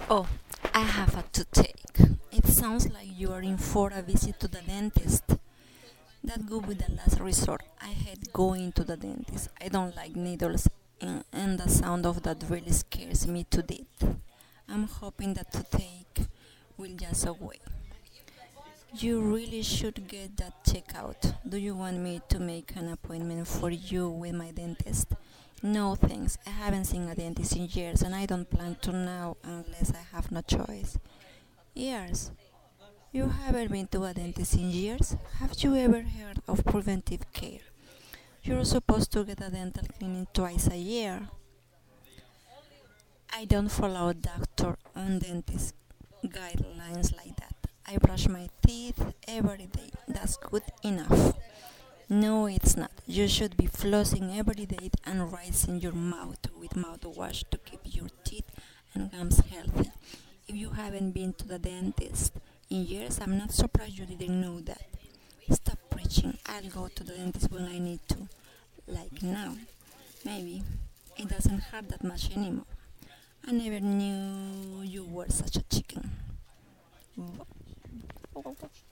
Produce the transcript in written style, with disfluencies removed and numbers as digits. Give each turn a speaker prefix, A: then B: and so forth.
A: Oh, I have a toothache. It sounds like you are in for a visit to the dentist. That would be the last resort. I hate going to the dentist. I don't like needles, and the sound of that really scares me to death. I'm hoping that toothache will just away. You really should get that checked out. Do you want me to make an appointment for you with my dentist? No thanks. I haven't seen a dentist in years and I don't plan to now unless I have no choice. Years? You haven't been to a dentist in years? Have you ever heard of preventive care? You're supposed to get a dental cleaning twice a year. I don't follow doctor and dentist guidelines like that. I brush my teeth every day. That's good enough. No, it's not. You should be flossing every day and rinsing your mouth with mouthwash to keep your teeth and gums healthy. If you haven't been to the dentist in years, I'm not surprised you didn't know that. Stop preaching. I'll go to the dentist when I need to. Like now. Maybe. It doesn't hurt that much anymore. I never knew you were such a chicken.